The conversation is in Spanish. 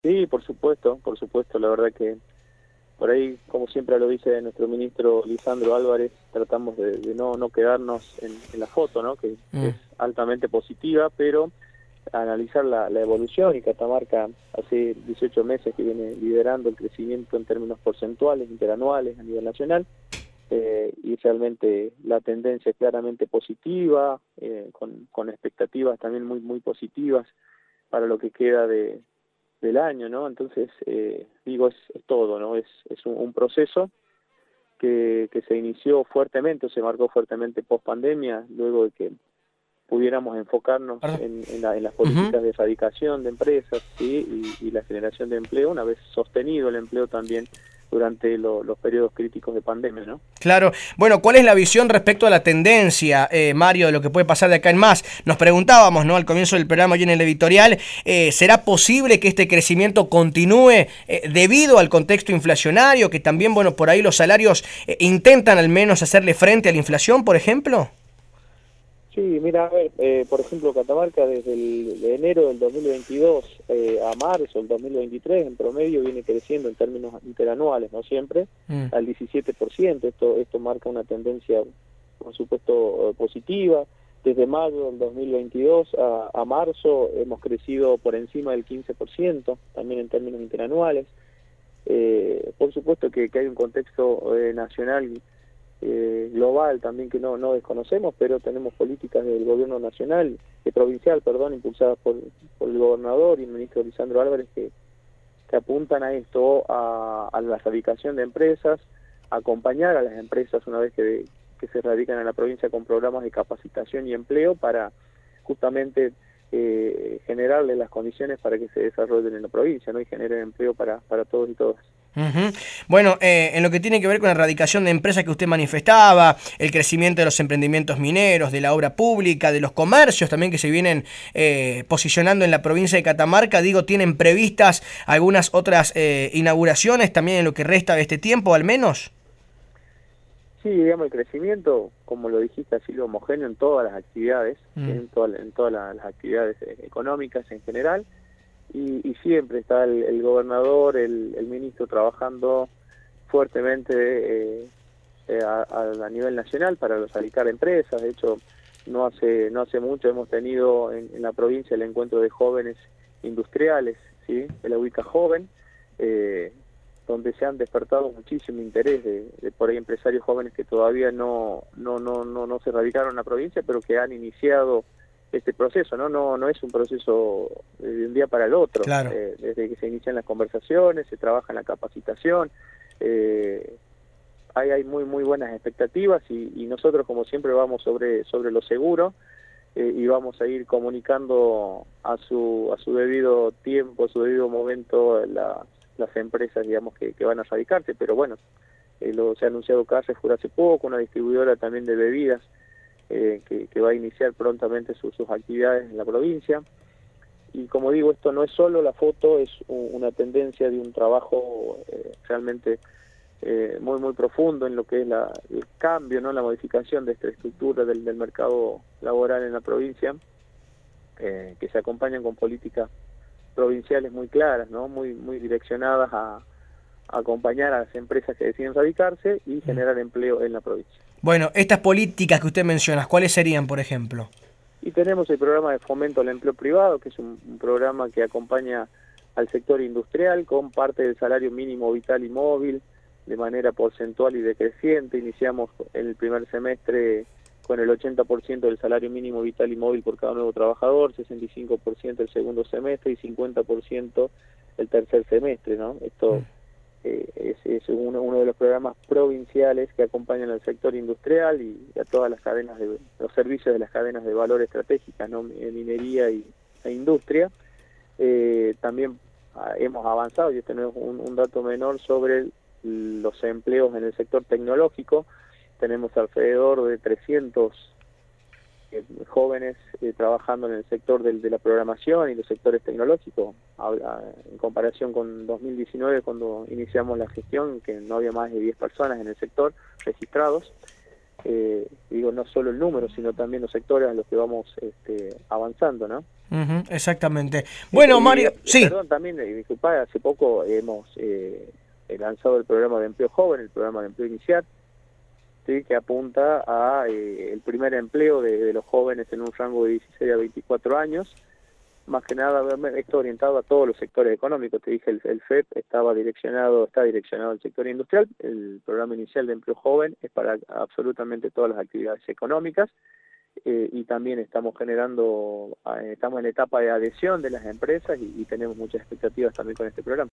Sí, por supuesto, la verdad que por ahí, como siempre lo dice nuestro ministro Lisandro Álvarez, tratamos de no quedarnos en la foto, ¿no? Que Mm. es altamente positiva, pero analizar la evolución, y Catamarca hace 18 meses que viene liderando el crecimiento en términos porcentuales, interanuales a nivel nacional, y realmente la tendencia es claramente positiva, con expectativas también muy positivas para lo que queda del año, ¿no? Entonces, digo, es todo, ¿no? Es un proceso que se inició fuertemente, o se marcó fuertemente post pandemia, luego de que pudiéramos enfocarnos Perdón. en las Ujú. políticas de erradicación de empresas, ¿sí? Y la generación de empleo, una vez sostenido el empleo también durante los periodos críticos de pandemia, ¿no? Claro. Bueno, ¿cuál es la visión respecto a la tendencia, Mario, de lo que puede pasar de acá en más? Nos preguntábamos, ¿no? Al comienzo del programa y en el editorial, ¿será posible que este crecimiento continúe debido al contexto inflacionario, que también, bueno, por ahí los salarios intentan al menos hacerle frente a la inflación, por ejemplo? Sí, mira, a ver, por ejemplo, Catamarca desde de enero del 2022 a marzo del 2023 en promedio viene creciendo en términos interanuales, no siempre, Mm. al 17%. Esto marca una tendencia, por supuesto, positiva. Desde mayo del 2022 a marzo hemos crecido por encima del 15%, también en términos interanuales. Por supuesto que hay un contexto nacional, global también, que no desconocemos, pero tenemos políticas del gobierno nacional, provincial, perdón, impulsadas por el gobernador y el ministro Lisandro Álvarez, que apuntan a esto, a la erradicación de empresas, a acompañar a las empresas una vez que se radican en la provincia con programas de capacitación y empleo para justamente generarles las condiciones para que se desarrollen en la provincia, ¿no? Y generen empleo para todos y todas. Ujú. Bueno, en lo que tiene que ver con la erradicación de empresas que usted manifestaba, el crecimiento de los emprendimientos mineros, de la obra pública, de los comercios también que se vienen posicionando en la provincia de Catamarca, digo, ¿tienen previstas algunas otras inauguraciones también en lo que resta de este tiempo, al menos? Sí, digamos, el crecimiento, como lo dijiste, ha sido homogéneo en todas las actividades, ¿sí? Mm. En todas las actividades económicas en general, y siempre está el gobernador, el ministro trabajando fuertemente a nivel nacional para erradicar empresas. De hecho, no hace mucho hemos tenido en la provincia el encuentro de jóvenes industriales, ¿sí? De la UICA Joven, eh, donde se han despertado muchísimo interés de por ahí empresarios jóvenes que todavía no se radicaron en la provincia, pero que han iniciado este proceso, ¿no? No es un proceso de un día para el otro. Claro. Desde que se inician las conversaciones, se trabaja en la capacitación, eh, hay muy buenas expectativas, y nosotros, como siempre, vamos sobre lo seguro, y vamos a ir comunicando a su debido tiempo, a su debido momento, las empresas, digamos, que van a radicarse. Pero bueno, se ha anunciado Carrefour hace poco, una distribuidora también de bebidas, que va a iniciar prontamente sus actividades en la provincia. Y como digo, esto no es solo la foto, es una tendencia de un trabajo realmente muy profundo en lo que es el cambio, ¿no? La modificación de esta estructura del mercado laboral en la provincia, que se acompañan con políticas provinciales muy claras, ¿no? Muy direccionadas a acompañar a las empresas que deciden radicarse y Mm. generar empleo en la provincia. Bueno, estas políticas que usted menciona, ¿cuáles serían, por ejemplo? Y tenemos el programa de fomento al empleo privado, que es un programa que acompaña al sector industrial con parte del salario mínimo vital y móvil de manera porcentual y decreciente. Iniciamos en el primer semestre con el 80% del salario mínimo vital y móvil por cada nuevo trabajador, 65% el segundo semestre y 50% el tercer semestre, ¿no? Esto es uno de los programas provinciales que acompañan al sector industrial y a todas las cadenas los servicios de las cadenas de valor estratégicas, ¿no? Minería e industria. También hemos avanzado, y este no es un dato menor, sobre los empleos en el sector tecnológico. Tenemos alrededor de 300 jóvenes trabajando en el sector de la programación y los sectores tecnológicos, en comparación con 2019, cuando iniciamos la gestión, que no había más de 10 personas en el sector registrados. Digo, no solo el número, sino también los sectores a los que vamos avanzando, ¿no? Exactamente. Bueno, Mario, sí. Perdón, también, disculpa, hace poco hemos lanzado el programa de empleo joven, el programa de empleo inicial, ¿sí? Que apunta a el primer empleo de los jóvenes en un rango de 16 a 24 años. Más que nada, esto orientado a todos los sectores económicos. Te dije, el FEP está direccionado al sector industrial. El programa inicial de empleo joven es para absolutamente todas las actividades económicas. Y también estamos en etapa de adhesión de las empresas y tenemos muchas expectativas también con este programa.